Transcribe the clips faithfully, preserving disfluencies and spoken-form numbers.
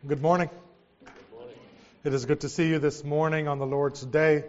Good morning. It is good to see you this morning on the Lord's Day.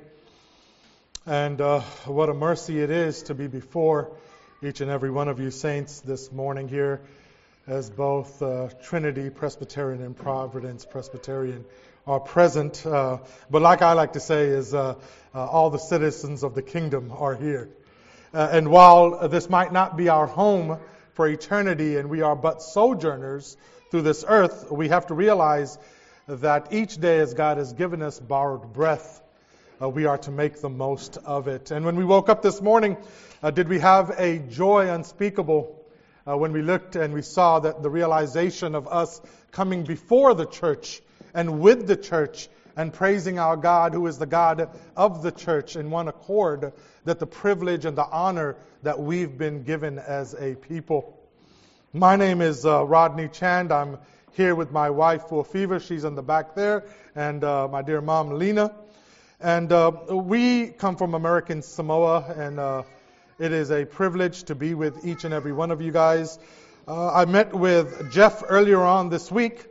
And uh, what a mercy it is to be before each and every one of you saints this morning here as both uh, Trinity Presbyterian and Providence Presbyterian are present. Uh, but like I like to say is uh, uh, all the citizens of the kingdom are here. Uh, and while this might not be our home for eternity and we are but sojourners through this earth, we have to realize that each day as God has given us borrowed breath, uh, we are to make the most of it. And when we woke up this morning, uh, did we have a joy unspeakable uh, when we looked and we saw that the realization of us coming before the church and with the church and praising our God who is the God of the church in one accord, that the privilege and the honor that we've been given as a people. My name is uh, Rodney Chand. I'm here with my wife, Full Fever. She's in the back there. And uh, my dear mom, Lena. And uh, we come from American Samoa. And uh, it is a privilege to be with each and every one of you guys. Uh, I met with Jeff earlier on this week.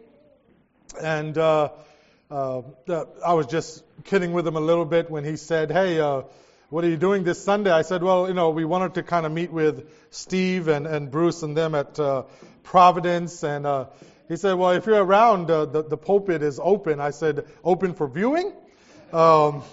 And uh, uh, I was just kidding with him a little bit when he said, hey, uh, what are you doing this Sunday? I said, well, you know, we wanted to kind of meet with Steve and, and Bruce and them at uh, Providence. And uh, he said, well, if you're around, uh, the, the pulpit is open. I said, open for viewing? Um,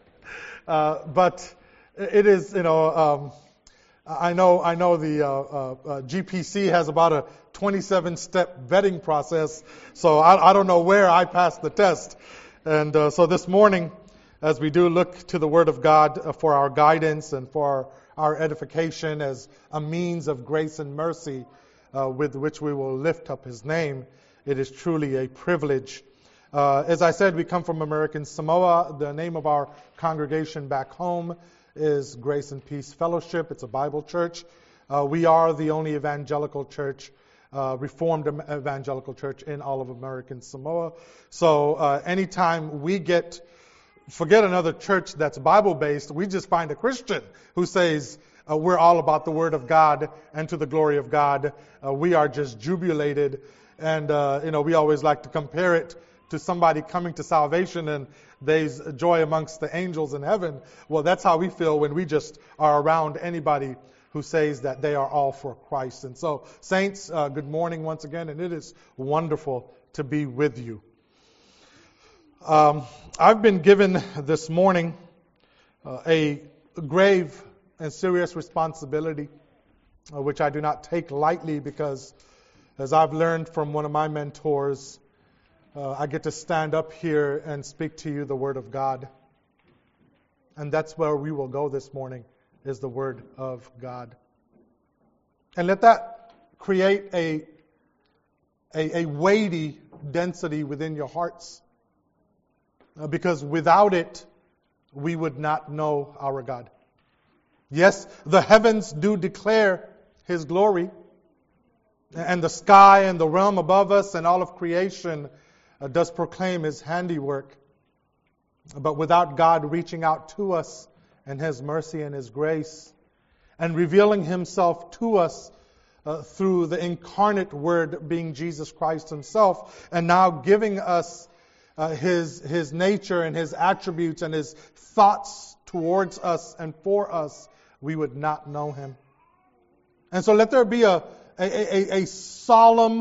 uh, but it is, you know, um, I know I know the uh, uh, uh, G P C has about a twenty-seven step vetting process. So I, I don't know where I passed the test. And uh, so this morning, as we do look to the Word of God for our guidance and for our edification as a means of grace and mercy uh, with which we will lift up His name, it is truly a privilege. Uh, as I said, we come from American Samoa. The name of our congregation back home is Grace and Peace Fellowship. It's a Bible church. Uh, we are the only evangelical church, uh, Reformed evangelical church in all of American Samoa. So uh, anytime we get Forget another church that's Bible-based. We just find a Christian who says, uh, we're all about the Word of God and to the glory of God. Uh, we are just jubilated. And, uh, you know, we always like to compare it to somebody coming to salvation and there's joy amongst the angels in heaven. Well, that's how we feel when we just are around anybody who says that they are all for Christ. And so, saints, uh, good morning once again, and it is wonderful to be with you. Um, I've been given this morning uh, a grave and serious responsibility, uh, which I do not take lightly because, as I've learned from one of my mentors, uh, I get to stand up here and speak to you the Word of God. And that's where we will go this morning, is the Word of God. And let that create a, a, a weighty density within your hearts. Because without it, we would not know our God. Yes, the heavens do declare His glory, and the sky and the realm above us and all of creation uh, does proclaim His handiwork. But without God reaching out to us and His mercy and His grace and revealing Himself to us uh, through the incarnate Word being Jesus Christ Himself, and now giving us Uh, his his nature and His attributes and His thoughts towards us and for us, we would not know Him. And so let there be a, a, a, a solemn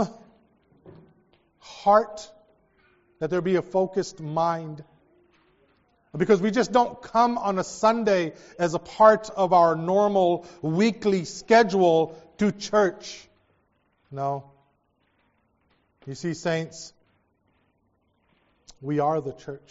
heart, let there be a focused mind. Because we just don't come on a Sunday as a part of our normal weekly schedule to church. No. You see, saints, we are the church.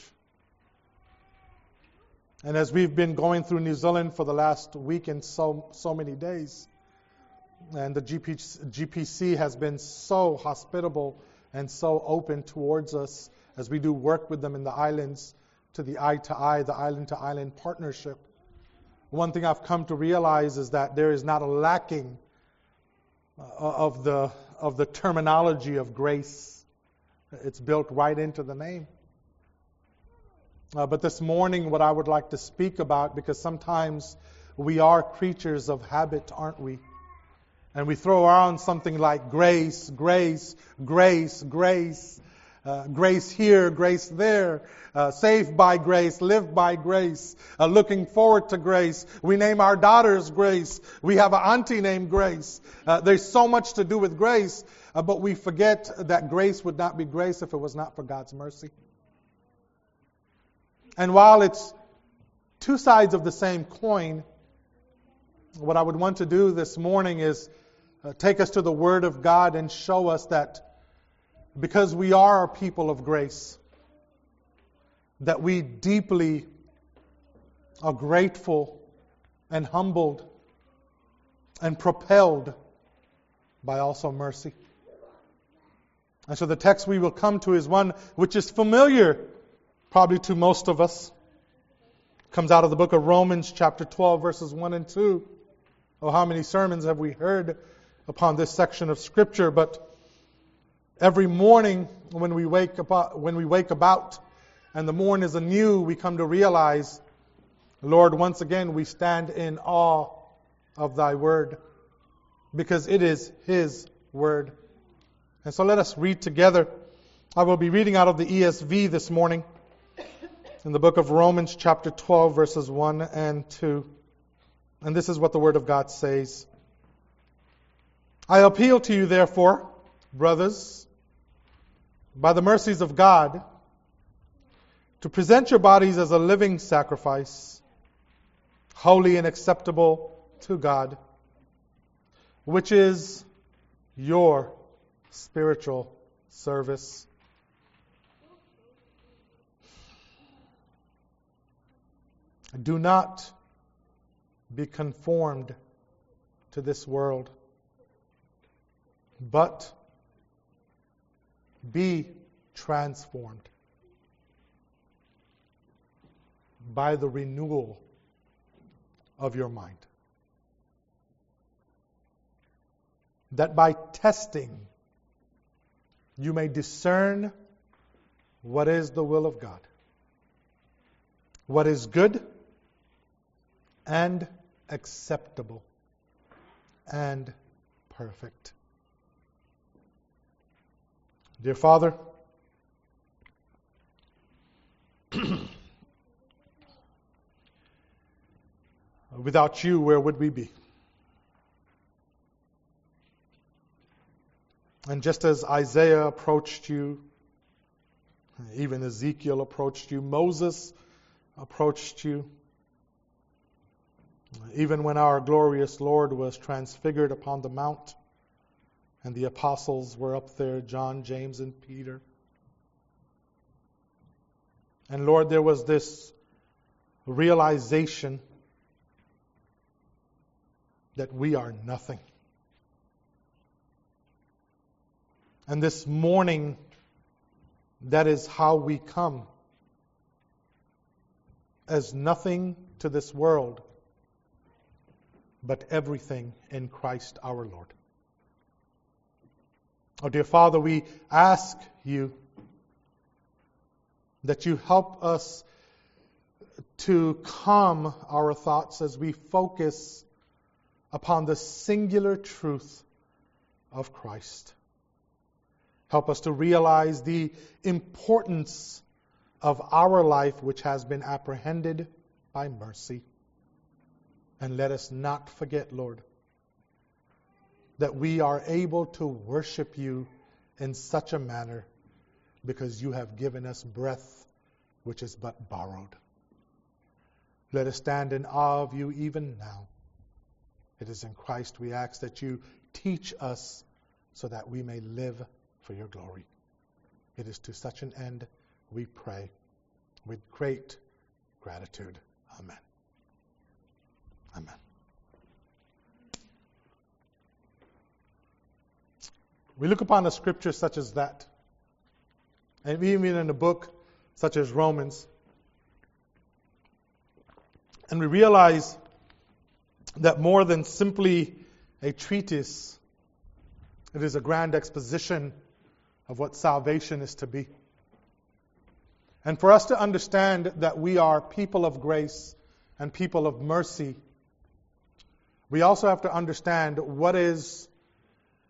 And as we've been going through New Zealand for the last week and so so many days, and the G P, G P C has been so hospitable and so open towards us as we do work with them in the islands to the eye-to-eye, the island-to-island partnership. One thing I've come to realize is that there is not a lacking of the of the terminology of grace. It's built right into the name. Uh, but this morning, what I would like to speak about, because sometimes we are creatures of habit, aren't we? And we throw around something like grace, grace, grace, grace. Uh, grace here, grace there, uh, saved by grace, live by grace, uh, looking forward to grace. We name our daughters Grace. We have an auntie named Grace. Uh, there's so much to do with grace, uh, but we forget that grace would not be grace if it was not for God's mercy. And while it's two sides of the same coin, what I would want to do this morning is uh, take us to the Word of God and show us that because we are a people of grace, that we deeply are grateful and humbled and propelled by also mercy. And so the text we will come to is one which is familiar probably to most of us. It comes out of the book of Romans chapter twelve verses one and two. Oh, how many sermons have we heard upon this section of Scripture, but every morning when we wake up, when we wake about and the morn is anew, we come to realize, Lord, once again we stand in awe of Thy Word because it is His Word. And so let us read together. I will be reading out of the E S V this morning in the book of Romans chapter twelve verses one and two. And this is what the Word of God says. I appeal to you therefore, brothers, by the mercies of God, to present your bodies as a living sacrifice, holy and acceptable to God, which is your spiritual service. Do not be conformed to this world, but be transformed by the renewal of your mind. That by testing you may discern what is the will of God, what is good and acceptable and perfect. Dear Father, without you, where would we be? And just as Isaiah approached you, even Ezekiel approached you, Moses approached you, even when our glorious Lord was transfigured upon the mount, and the apostles were up there, John, James, and Peter. And Lord, there was this realization that we are nothing. And this morning, that is how we come. As nothing to this world, but everything in Christ our Lord. Oh, dear Father, we ask you that you help us to calm our thoughts as we focus upon the singular truth of Christ. Help us to realize the importance of our life which has been apprehended by mercy. And let us not forget, Lord, that we are able to worship you in such a manner because you have given us breath which is but borrowed. Let us stand in awe of you even now. It is in Christ we ask that you teach us so that we may live for your glory. It is to such an end we pray with great gratitude. Amen. Amen. We look upon a scripture such as that, and even in a book such as Romans, and we realize that more than simply a treatise, it is a grand exposition of what salvation is to be. And for us to understand that we are people of grace and people of mercy, we also have to understand what is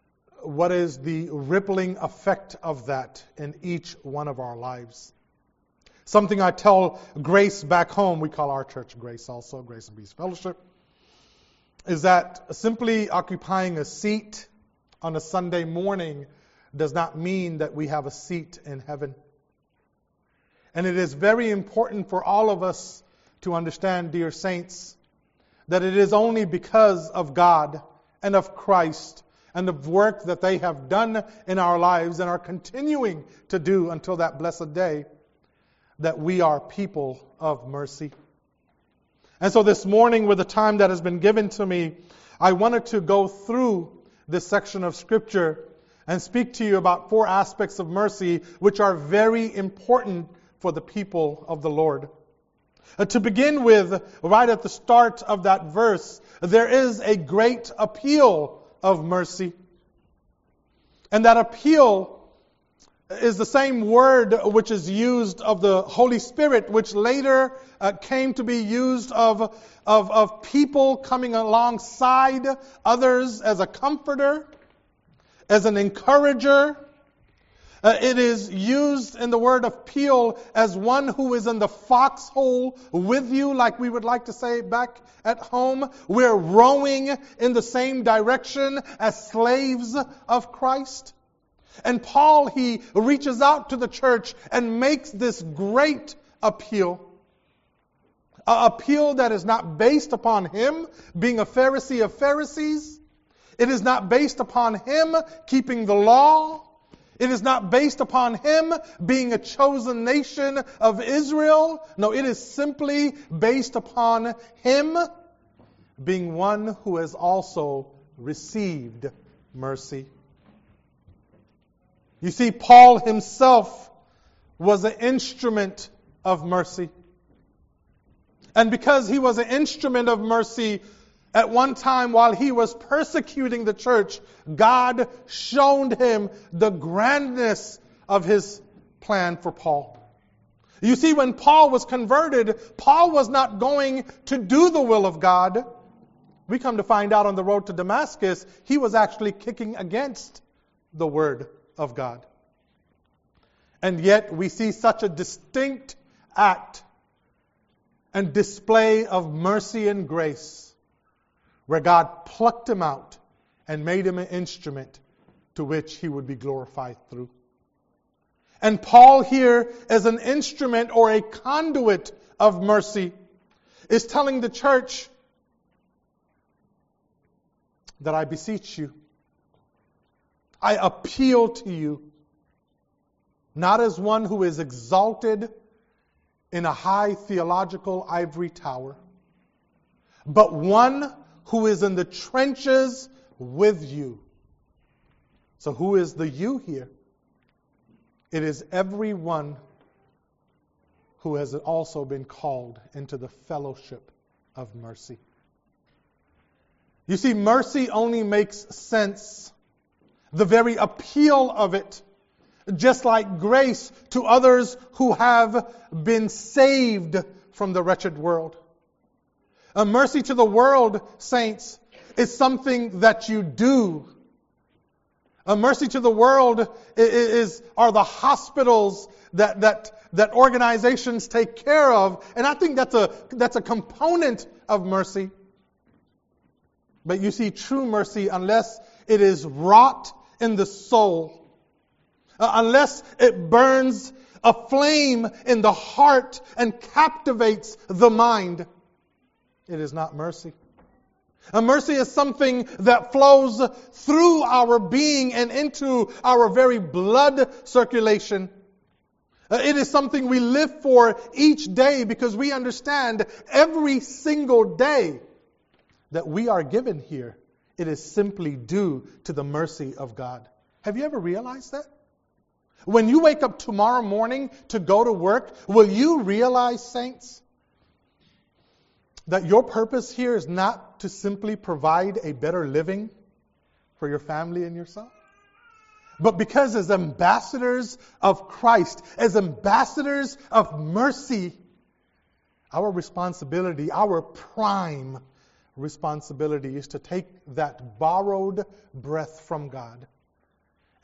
what is the rippling effect of that in each one of our lives. Something I tell Grace back home, we call our church Grace also, Grace and Peace Fellowship, is that simply occupying a seat on a Sunday morning does not mean that we have a seat in heaven. And it is very important for all of us to understand, dear saints, that it is only because of God and of Christ and the work that they have done in our lives and are continuing to do until that blessed day that we are people of mercy. And so this morning, with the time that has been given to me, I wanted to go through this section of Scripture and speak to you about four aspects of mercy which are very important for the people of the Lord. Uh, to begin with, right at the start of that verse, there is a great appeal of mercy. And that appeal is the same word which is used of the Holy Spirit, which later uh, came to be used of, of, of people coming alongside others as a comforter, as an encourager. Uh, it is used in the word appeal as one who is in the foxhole with you, like we would like to say back at home. We're rowing in the same direction as slaves of Christ. And Paul, he reaches out to the church and makes this great appeal. An appeal that is not based upon him being a Pharisee of Pharisees. It is not based upon him keeping the law. It is not based upon him being a chosen nation of Israel. No, it is simply based upon him being one who has also received mercy. You see, Paul himself was an instrument of mercy. And because he was an instrument of mercy, at one time while he was persecuting the church, God showed him the grandness of his plan for Paul. You see, when Paul was converted, Paul was not going to do the will of God. We come to find out on the road to Damascus, he was actually kicking against the word of God. And yet we see such a distinct act and display of mercy and grace where God plucked him out and made him an instrument to which he would be glorified through. And Paul here, as an instrument or a conduit of mercy, is telling the church that I beseech you, I appeal to you, not as one who is exalted in a high theological ivory tower, but one who is in the trenches with you. So who is the you here? It is everyone who has also been called into the fellowship of mercy. You see, mercy only makes sense. The very appeal of it, just like grace to others who have been saved from the wretched world. A mercy to the world, saints, is something that you do. A mercy to the world is, are the hospitals that, that, that organizations take care of. And I think that's a, that's a component of mercy. But you see, true mercy, unless it is wrought in the soul, uh, unless it burns a flame in the heart and captivates the mind, it is not mercy. A mercy is something that flows through our being and into our very blood circulation. Uh, it is something we live for each day because we understand every single day that we are given here, it is simply due to the mercy of God. Have you ever realized that? When you wake up tomorrow morning to go to work, will you realize, saints, that your purpose here is not to simply provide a better living for your family and yourself? But because as ambassadors of Christ, as ambassadors of mercy, our responsibility, our prime responsibility is to take that borrowed breath from God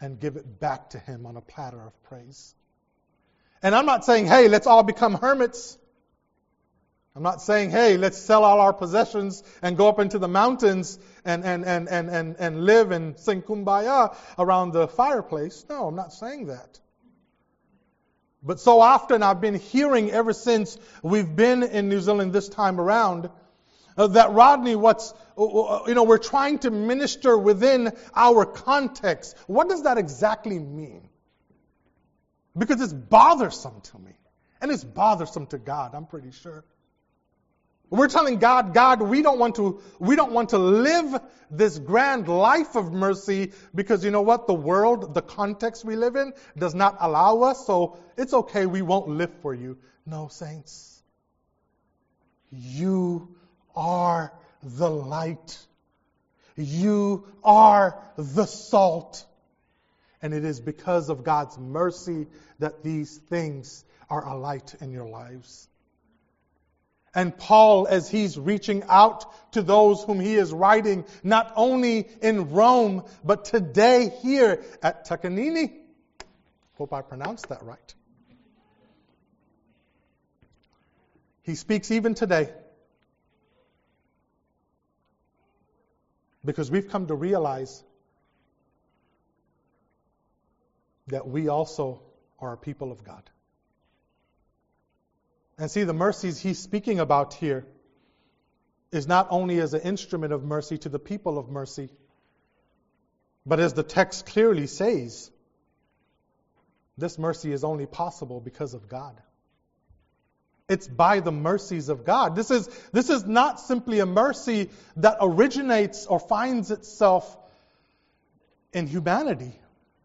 and give it back to Him on a platter of praise. And I'm not saying, hey, let's all become hermits. I'm not saying, hey, let's sell all our possessions and go up into the mountains and, and, and, and, and, and live and sing kumbaya around the fireplace. No, I'm not saying that. But so often I've been hearing ever since we've been in New Zealand this time around uh, that, Rodney, what's, uh, you know, we're trying to minister within our context. What does that exactly mean? Because it's bothersome to me. And it's bothersome to God, I'm pretty sure. We're telling God, God, we don't want to, we don't want to live this grand life of mercy because you know what? The world, the context we live in does not allow us, so it's okay, we won't live for you. No, saints. You are the light. You are the salt. And it is because of God's mercy that these things are a light in your lives. And Paul, as he's reaching out to those whom he is writing, not only in Rome, but today here at Takanini. Hope I pronounced that right. He speaks even today. Because we've come to realize that we also are a people of God. And see, the mercies he's speaking about here is not only as an instrument of mercy to the people of mercy, but as the text clearly says, this mercy is only possible because of God. It's by the mercies of God. This is, this is not simply a mercy that originates or finds itself in humanity.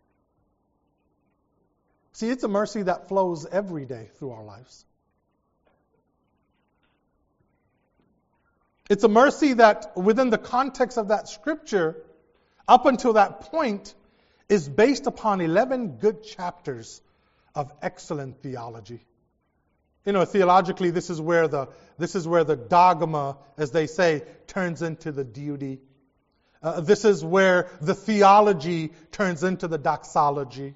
See, it's a mercy that flows every day through our lives. It's a mercy that, within the context of that scripture, up until that point, is based upon eleven good chapters of excellent theology. You know, theologically, this is where the this is where the dogma, as they say, turns into the deity. Uh, this is where the theology turns into the doxology.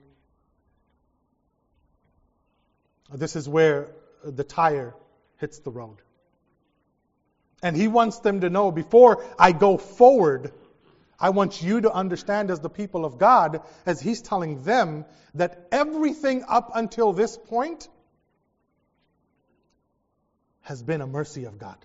This is where the tire hits the road. And he wants them to know, before I go forward, I want you to understand as the people of God, as he's telling them, that everything up until this point has been a mercy of God.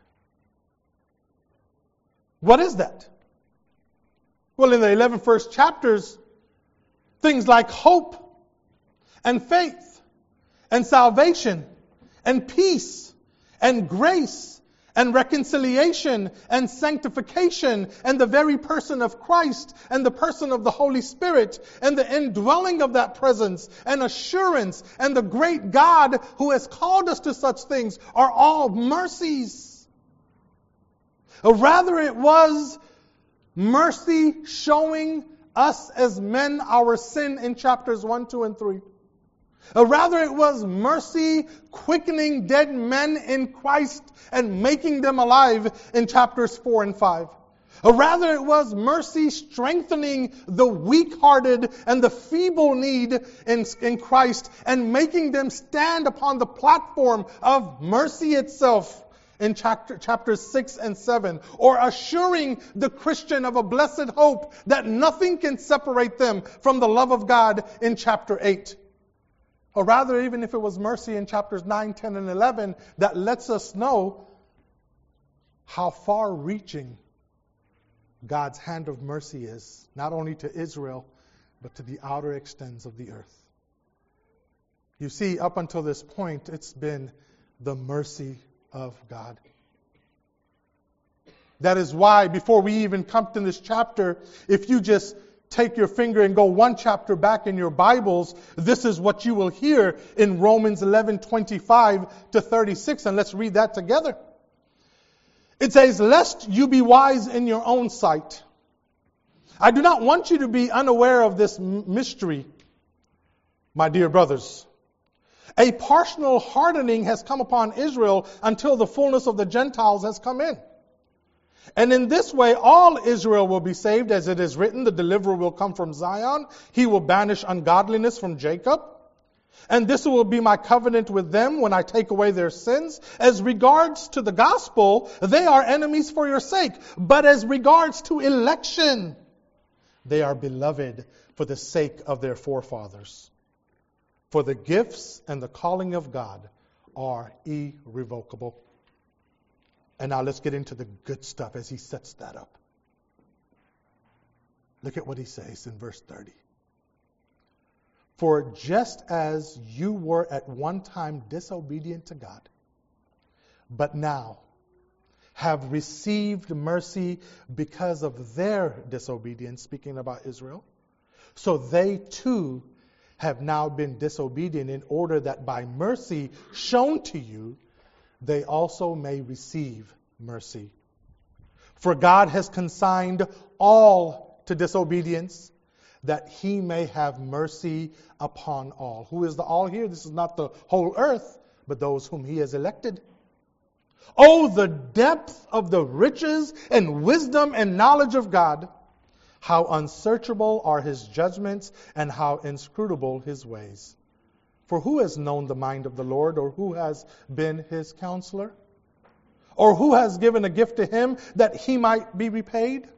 What is that? Well, in the eleven first chapters, things like hope and faith and salvation and peace and grace and reconciliation and sanctification and the very person of Christ and the person of the Holy Spirit and the indwelling of that presence and assurance and the great God who has called us to such things are all mercies. Or rather, it was mercy showing us as men our sin in chapters one, two, and three. Or rather, it was mercy quickening dead men in Christ and making them alive in chapters four and five. Or rather, it was mercy strengthening the weak-hearted and the feeble-kneed in, in Christ and making them stand upon the platform of mercy itself in chapter, chapters six and seven. Or assuring the Christian of a blessed hope that nothing can separate them from the love of God in chapter eight. Or rather, even if it was mercy in chapters nine, ten, and eleven, that lets us know how far-reaching God's hand of mercy is, not only to Israel, but to the outer extents of the earth. You see, up until this point, it's been the mercy of God. That is why, before we even come to this chapter, if you just take your finger and go one chapter back in your Bibles, this is what you will hear in Romans eleven, twenty-five to thirty-six. And let's read that together. It says, "Lest you be wise in your own sight, I do not want you to be unaware of this mystery, my dear brothers. A partial hardening has come upon Israel until the fullness of the Gentiles has come in. And in this way, all Israel will be saved, as it is written, the deliverer will come from Zion. He will banish ungodliness from Jacob. And this will be my covenant with them when I take away their sins. As regards to the gospel, they are enemies for your sake. But as regards to election, they are beloved for the sake of their forefathers. For the gifts and the calling of God are irrevocable. And now let's get into the good stuff as he sets that up. Look at what he says in verse thirty. For just as you were at one time disobedient to God, but now have received mercy because of their disobedience, speaking about Israel, so they too have now been disobedient in order that by mercy shown to you, they also may receive mercy. For God has consigned all to disobedience, that he may have mercy upon all. Who is the all here? This is not the whole earth, but those whom he has elected. Oh, the depth of the riches and wisdom and knowledge of God! How unsearchable are his judgments and how inscrutable his ways. For who has known the mind of the Lord, or who has been his counselor? Or who has given a gift to him that he might be repaid?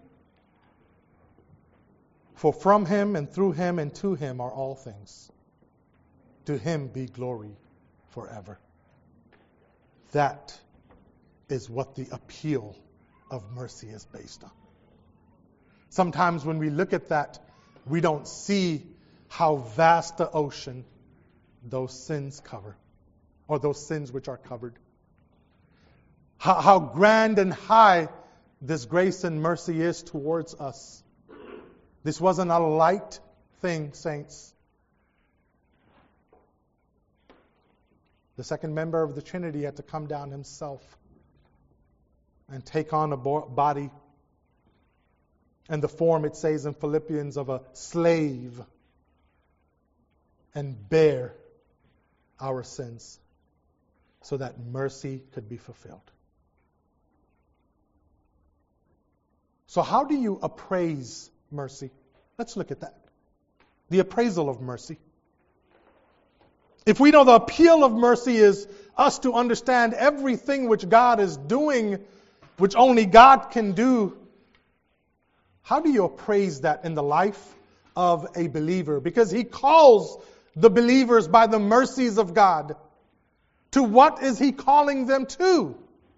For from him and through him and to him are all things. To him be glory forever. That is what the appeal of mercy is based on. Sometimes when we look at that, we don't see how vast the ocean those sins cover, or those sins which are covered. How, how grand and high this grace and mercy is towards us. This wasn't a light thing, saints. The second member of the Trinity had to come down himself and take on a body and the form, it says in Philippians, of a slave, and bear our sins so that mercy could be fulfilled. So how do you appraise mercy? Let's look at that. The appraisal of mercy. If we know the appeal of mercy is us to understand everything which God is doing, which only God can do, how do you appraise that in the life of a believer? Because he calls the believers by the mercies of God. To what is he calling them to?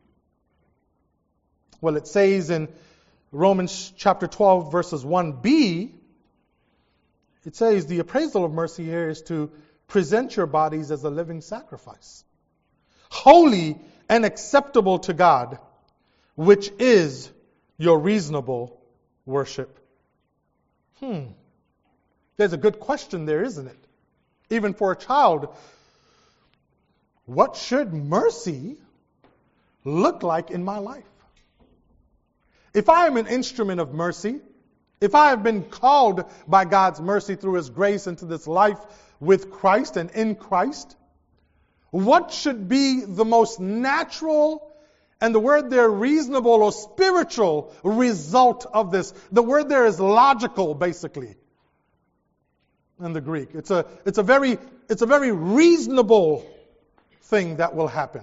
Well, it says in Romans chapter twelve, verses one b, it says the appraisal of mercy here is to present your bodies as a living sacrifice, holy and acceptable to God, which is your reasonable worship. Hmm. There's a good question there, isn't it? Even for a child. What should mercy look like in my life? If I am an instrument of mercy, if I have been called by God's mercy through his grace into this life with Christ and in Christ, what should be the most natural, and the word there, reasonable or spiritual result of this? The word there is logical, basically, in the Greek. It's a, it's a very, it's a very reasonable thing that will happen.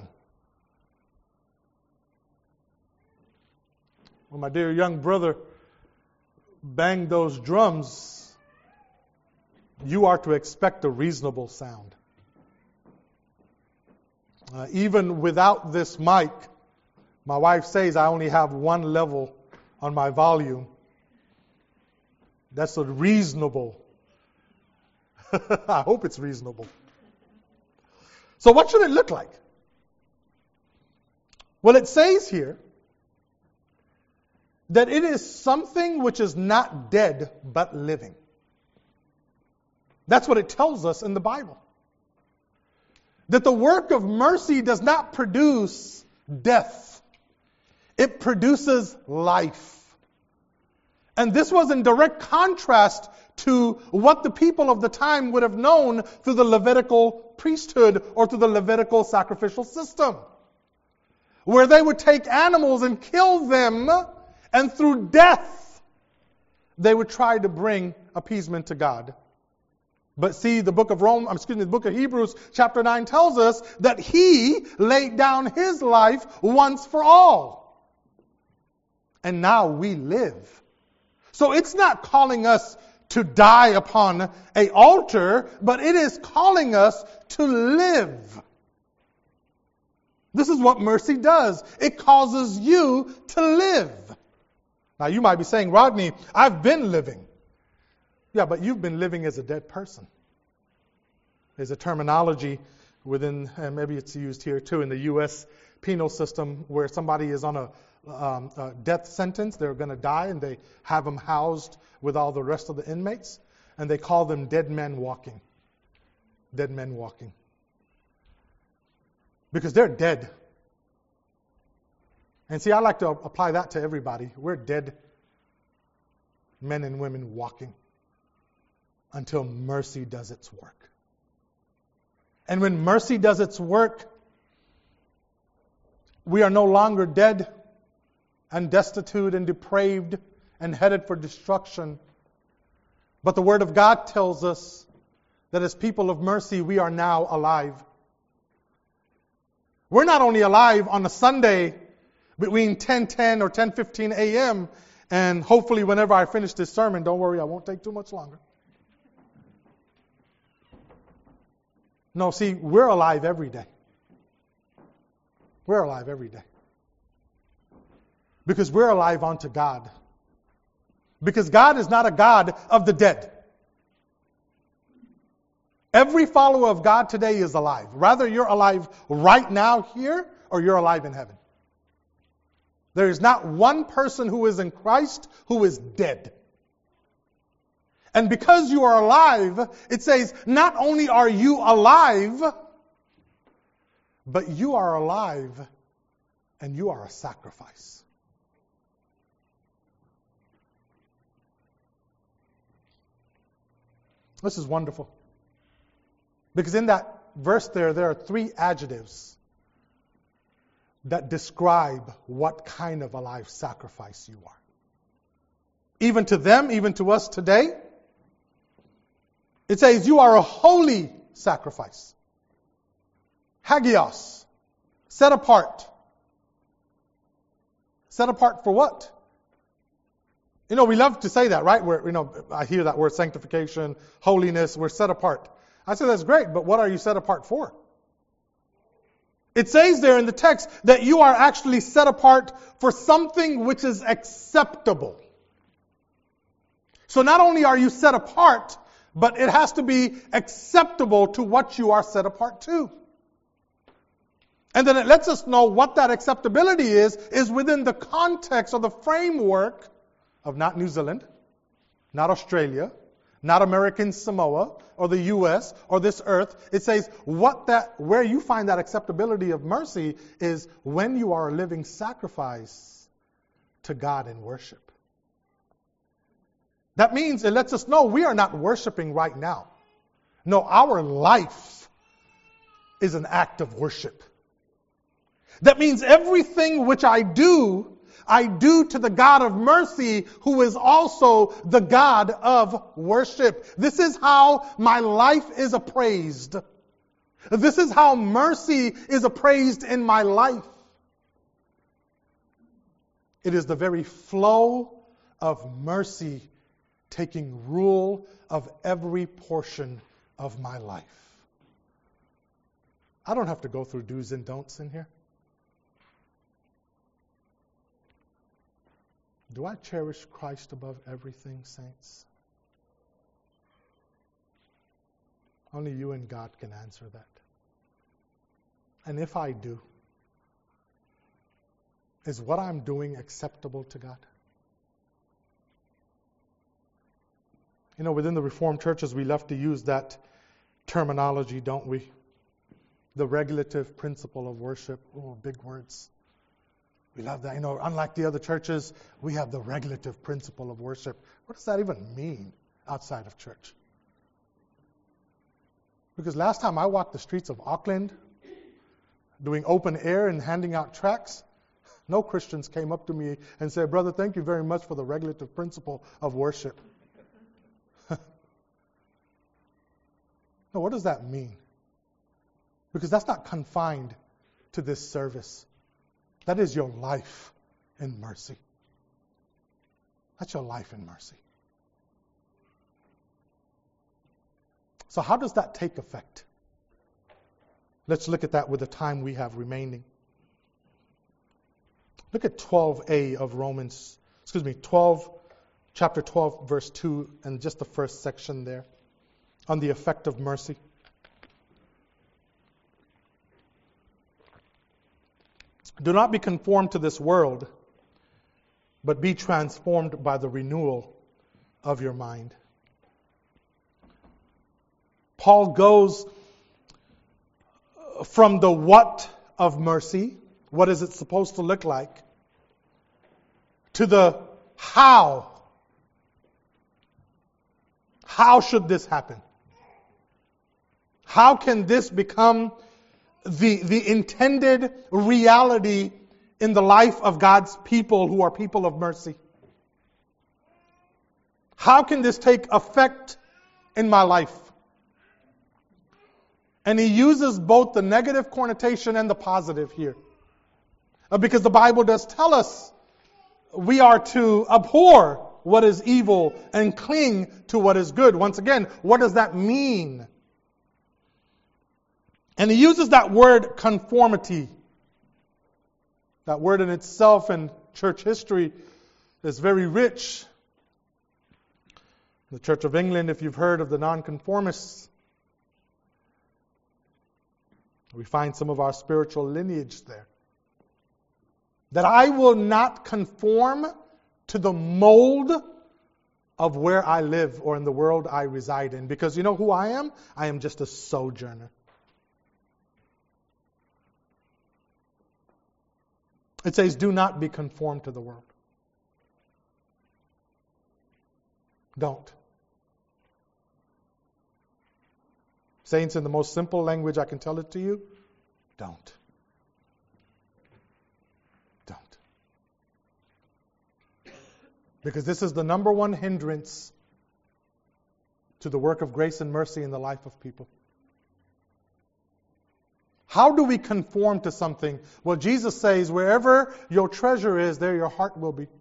When my dear young brother banged those drums, you are to expect a reasonable sound. Uh, even without this mic, my wife says I only have one level on my volume. That's a reasonable. I hope it's reasonable. So what should it look like? Well, it says here that it is something which is not dead but living. That's what it tells us in the Bible. That the work of mercy does not produce death. It produces life. And this was in direct contrast to what the people of the time would have known through the Levitical priesthood or through the Levitical sacrificial system, where they would take animals and kill them And through death, they would try to bring appeasement to God. But see, the book of Rome, excuse me, the book of Hebrews, chapter nine tells us that He laid down His life once for all. And now we live. So it's not calling us to die upon an altar, but it is calling us to live. This is what mercy does. It causes you to live. Now you might be saying, Rodney, I've been living. Yeah, but you've been living as a dead person. There's a terminology within, and maybe it's used here too, in the U S penal system where somebody is on a, um, a death sentence, they're going to die, and they have them housed with all the rest of the inmates, and they call them dead men walking. Dead men walking. Because they're dead. And see, I like to apply that to everybody. We're dead men and women walking until mercy does its work. And when mercy does its work, we are no longer dead and destitute and depraved and headed for destruction. But the Word of God tells us that as people of mercy, we are now alive. We're not only alive on a Sunday between ten ten or ten fifteen a.m. and hopefully whenever I finish this sermon, don't worry, I won't take too much longer. No, see, we're alive every day. We're alive every day. Because we're alive unto God. Because God is not a God of the dead. Every follower of God today is alive. Rather you're alive right now here or you're alive in heaven. There is not one person who is in Christ who is dead. And because you are alive, it says not only are you alive, but you are alive and you are a sacrifice. This is wonderful. Because in that verse there, there are three adjectives that describe what kind of a life sacrifice you are. Even to them, even to us today, it says you are a holy sacrifice. Hagios, set apart. Set apart for what? You know, we love to say that, right? We're, you know, I hear that word sanctification, holiness, we're set apart. I say that's great, but what are you set apart for? It says there in the text that you are actually set apart for something which is acceptable. So not only are you set apart, but it has to be acceptable to what you are set apart to. And then it lets us know what that acceptability is, is within the context or the framework of not New Zealand, not Australia, not American Samoa, or the U S, or this earth. It says what that, where you find that acceptability of mercy is when you are a living sacrifice to God in worship. That means it lets us know we are not worshiping right now. No, our life is an act of worship. That means everything which I do, I do to the God of mercy, who is also the God of worship. This is how my life is appraised. This is how mercy is appraised in my life. It is the very flow of mercy taking rule of every portion of my life. I don't have to go through do's and don'ts in here. Do I cherish Christ above everything, saints? Only you and God can answer that. And if I do, is what I'm doing acceptable to God? You know, within the Reformed churches, we love to use that terminology, don't we? The regulative principle of worship. Oh, big words. We love that. You know, unlike the other churches, we have the regulative principle of worship. What does that even mean outside of church? Because last time I walked the streets of Auckland, doing open air and handing out tracts, No Christians came up to me and said, "Brother, thank you very much for the regulative principle of worship." No, what does that mean? Because that's not confined to this service. That is your life in mercy. That's your life in mercy. So how does that take effect? Let's look at that with the time we have remaining. Look at twelve a of Romans, excuse me, twelve, chapter twelve, verse two, and just the first section there on the effect of mercy. Do not be conformed to this world, but be transformed by the renewal of your mind. Paul goes from the what of mercy, what is it supposed to look like, to the how. How should this happen? How can this become the, the intended reality in the life of God's people who are people of mercy? How can this take effect in my life? And he uses both the negative connotation and the positive here. Because the Bible does tell us we are to abhor what is evil and cling to what is good. Once again, what does that mean? And he uses that word conformity. That word in itself in church history is very rich. The Church of England, if you've heard of the nonconformists, we find some of our spiritual lineage there. That I will not conform to the mold of where I live or in the world I reside in. Because you know who I am? I am just a sojourner. It says, do not be conformed to the world. Don't. Saints, in the most simple language I can tell it to you, don't. Don't. Because this is the number one hindrance to the work of grace and mercy in the life of people. How do we conform to something? Well, Jesus says, wherever your treasure is, there your heart will be.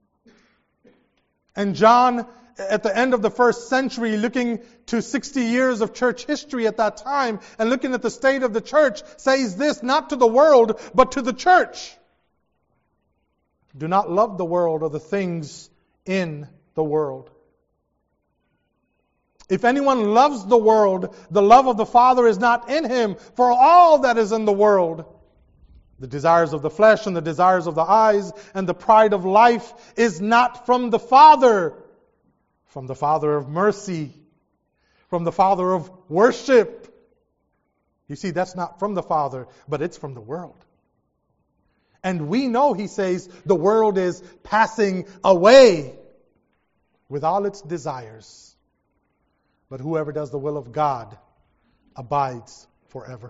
And John, at the end of the first century, looking to sixty years of church history at that time, and looking at the state of the church, says this, not to the world, but to the church. Do not love the world or the things in the world. If anyone loves the world, the love of the Father is not in him. For all that is in the world, the desires of the flesh and the desires of the eyes and the pride of life, is not from the Father, from the Father of mercy, from the Father of worship. You see, that's not from the Father, but it's from the world. And we know, he says, the world is passing away with all its desires. But whoever does the will of God abides forever.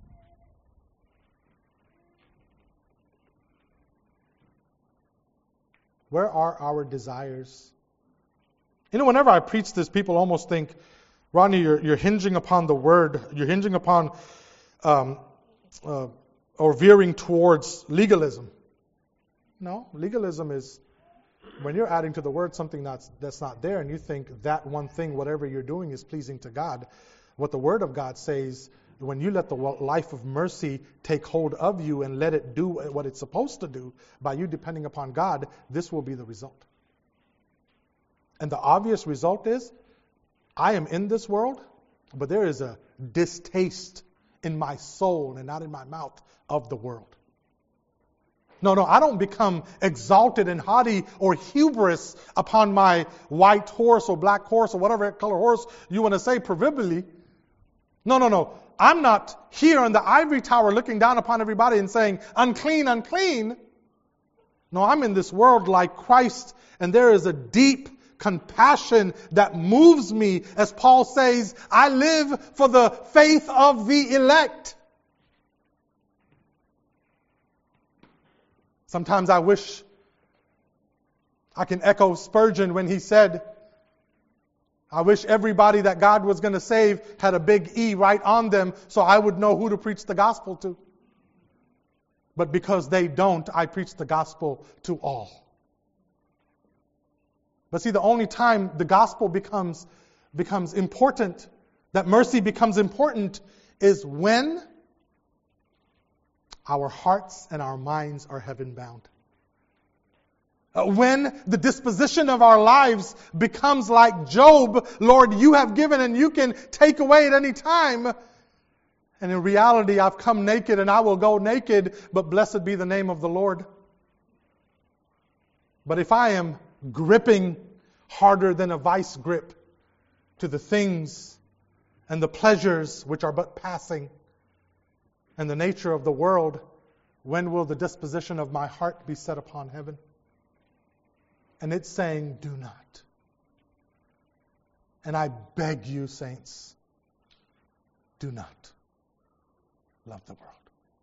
Where are our desires? You know, whenever I preach this, people almost think, Ronnie, you're, you're hinging upon the word, you're hinging upon um, uh, or veering towards legalism. No, legalism is when you're adding to the word something that's, that's not there, and you think that one thing, whatever you're doing, is pleasing to God. What the Word of God says, when you let the life of mercy take hold of you and let it do what it's supposed to do, by you depending upon God, this will be the result. And the obvious result is, I am in this world, but there is a distaste in my soul and not in my mouth of the world. No, no, I don't become exalted and haughty or hubris upon my white horse or black horse or whatever color horse you want to say proverbially. No, no, no. I'm not here in the ivory tower looking down upon everybody and saying, unclean, unclean. No, I'm in this world like Christ, and there is a deep compassion that moves me. As Paul says, I live for the faith of the elect. Sometimes I wish I can echo Spurgeon when he said, I wish everybody that God was going to save had a big E right on them so I would know who to preach the gospel to. But because they don't, I preach the gospel to all. But see, the only time the gospel becomes, becomes important, that mercy becomes important, is when our hearts and our minds are heaven-bound. Uh, when the disposition of our lives becomes like Job, Lord, you have given and you can take away at any time. And in reality, I've come naked and I will go naked, but blessed be the name of the Lord. But if I am gripping harder than a vice grip to the things and the pleasures which are but passing and the nature of the world, when will the disposition of my heart be set upon heaven? And it's saying, do not. And I beg you, saints, do not love the world.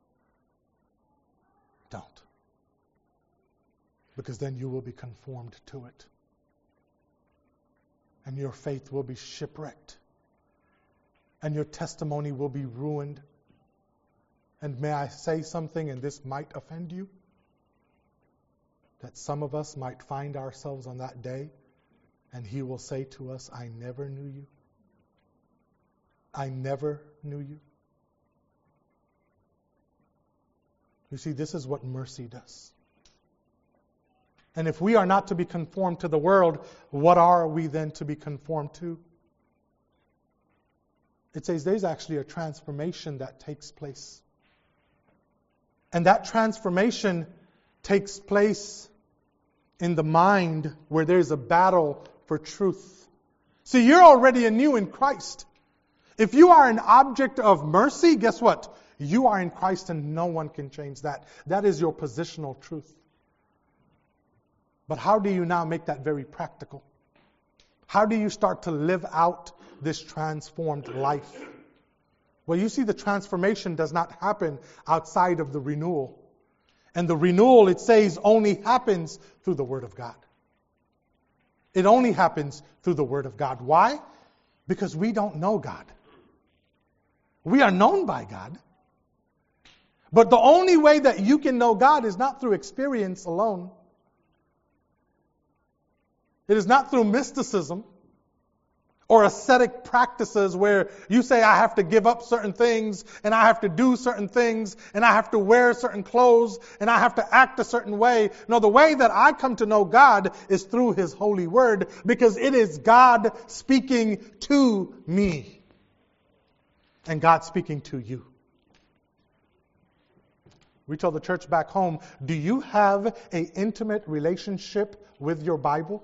Don't. Because then you will be conformed to it. And your faith will be shipwrecked. And your testimony will be ruined. And may I say something, and this might offend you? That some of us might find ourselves on that day, and He will say to us, I never knew you. I never knew you. You see, this is what mercy does. And if we are not to be conformed to the world, what are we then to be conformed to? It says there's actually a transformation that takes place. And that transformation takes place in the mind where there's a battle for truth. See, you're already anew in Christ. If you are an object of mercy, guess what? You are in Christ and no one can change that. That is your positional truth. But how do you now make that very practical? How do you start to live out this transformed life? Well, you see, the transformation does not happen outside of the renewal. And the renewal, it says, only happens through the Word of God. It only happens through the Word of God. Why? Because we don't know God. We are known by God. But the only way that you can know God is not through experience alone. It is not through mysticism or ascetic practices where you say, I have to give up certain things and I have to do certain things and I have to wear certain clothes and I have to act a certain way. No, the way that I come to know God is through His holy word, because it is God speaking to me and God speaking to you. We told the church back home, do you have an intimate relationship with your Bible?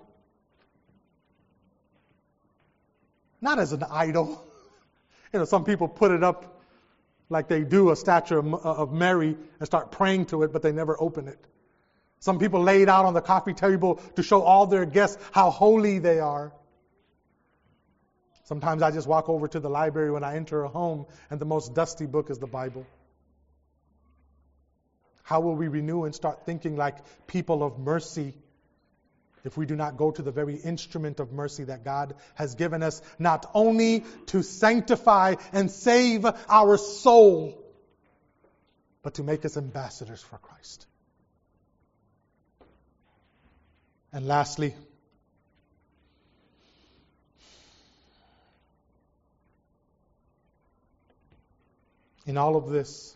Not as an idol. You know, some people put it up like they do a statue of Mary and start praying to it, but they never open it. Some people lay it out on the coffee table to show all their guests how holy they are. Sometimes I just walk over to the library when I enter a home, and the most dusty book is the Bible. How will we renew and start thinking like people of mercy if we do not go to the very instrument of mercy that God has given us, not only to sanctify and save our soul, but to make us ambassadors for Christ? And lastly, in all of this,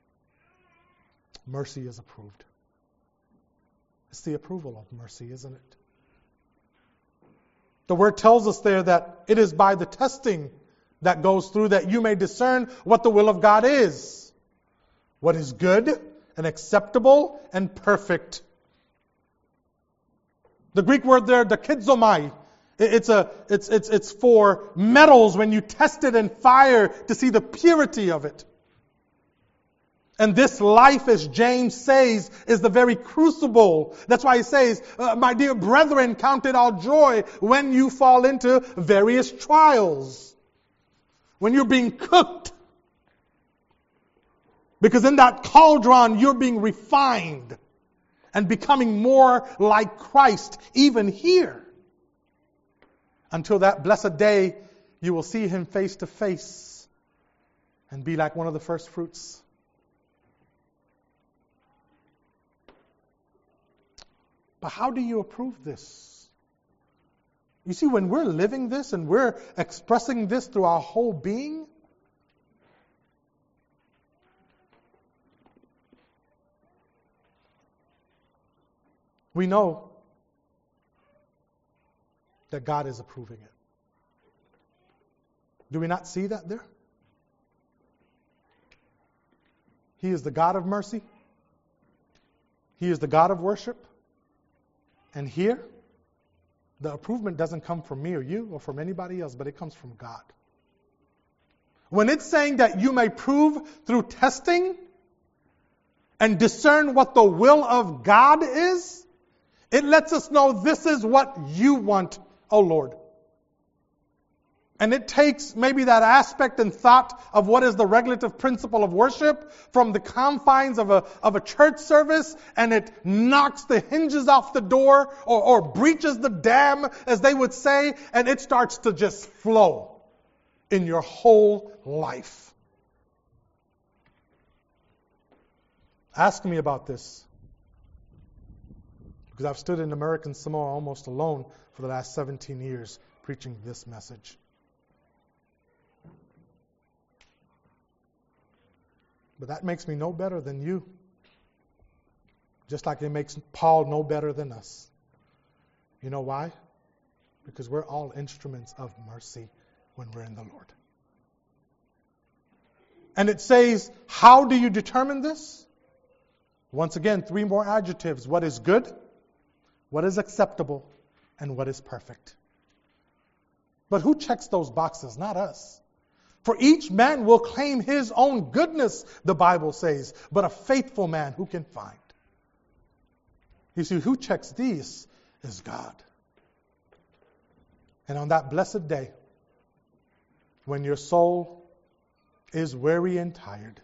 mercy is approved. It's the approval of mercy, isn't it? The word tells us there that it is by the testing that goes through that you may discern what the will of God is, what is good and acceptable and perfect. The Greek word there, dokizomai, it's a it's it's it's for metals when you test it in fire to see the purity of it. And this life, as James says, is the very crucible. That's why he says, uh, my dear brethren, count it all joy when you fall into various trials. When you're being cooked. Because in that cauldron, you're being refined. and becoming more like Christ even here. Until that blessed day, you will see him face to face and be like one of the first fruits. But how do you approve this? You see, when we're living this and we're expressing this through our whole being, we know that God is approving it. Do we not see that there? He is the God of mercy. He is the God of worship. And here, the approval doesn't come from me or you or from anybody else, but it comes from God. When it's saying that you may prove through testing and discern what the will of God is, it lets us know this is what you want, O Lord. And it takes maybe that aspect and thought of what is the regulative principle of worship from the confines of a, of a church service, and it knocks the hinges off the door or, or breaches the dam, as they would say, and it starts to just flow in your whole life. Ask me about this, because I've stood in American Samoa almost alone for the last seventeen years preaching this message. But that makes me no better than you. Just like it makes Paul no better than us. You know why? Because we're all instruments of mercy when we're in the Lord. And it says, how do you determine this? Once again, three more adjectives. What is good, what is acceptable, and what is perfect. But who checks those boxes? Not us. For each man will claim his own goodness, the Bible says, but a faithful man who can find. You see, who checks these is God. And on that blessed day, when your soul is weary and tired,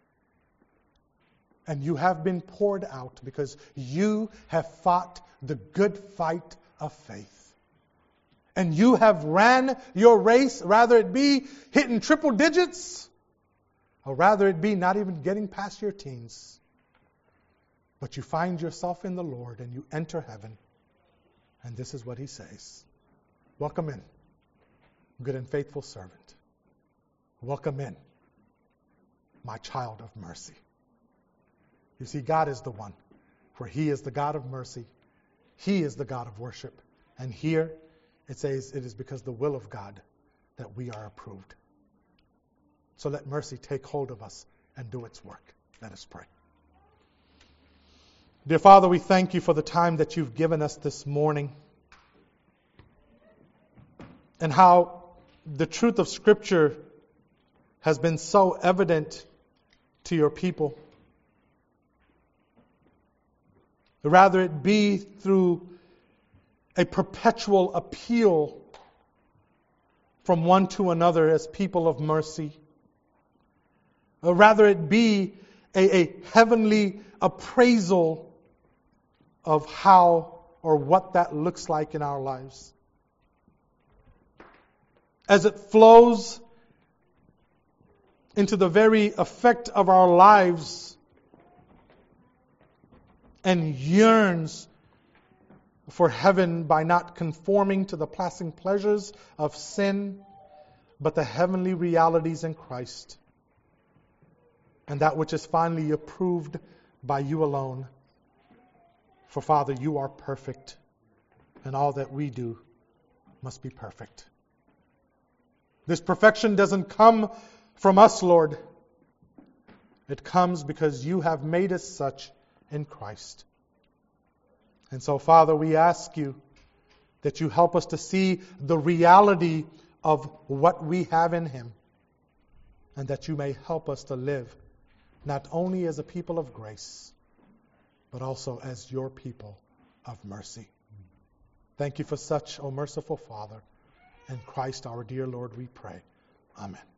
and you have been poured out because you have fought the good fight of faith, and you have ran your race, rather it be hitting triple digits, or rather it be not even getting past your teens. But you find yourself in the Lord and you enter heaven. And this is what he says. Welcome in, good and faithful servant. Welcome in, my child of mercy. You see, God is the one, for he is the God of mercy. He is the God of worship. And here, it says it is because the will of God that we are approved. So let mercy take hold of us and do its work. Let us pray. Dear Father, we thank you for the time that you've given us this morning, and how the truth of Scripture has been so evident to your people. Rather it be through a perpetual appeal from one to another as people of mercy. Or rather it be a, a heavenly appraisal of how or what that looks like in our lives. As it flows into the very effect of our lives and yearns for heaven by not conforming to the passing pleasures of sin, but the heavenly realities in Christ, and that which is finally approved by you alone. For Father, you are perfect, and all that we do must be perfect. This perfection doesn't come from us, Lord. It comes because you have made us such in Christ. And so, Father, we ask you that you help us to see the reality of what we have in him, and that you may help us to live not only as a people of grace, but also as your people of mercy. Thank you for such, O merciful Father. In Christ our dear Lord we pray. Amen.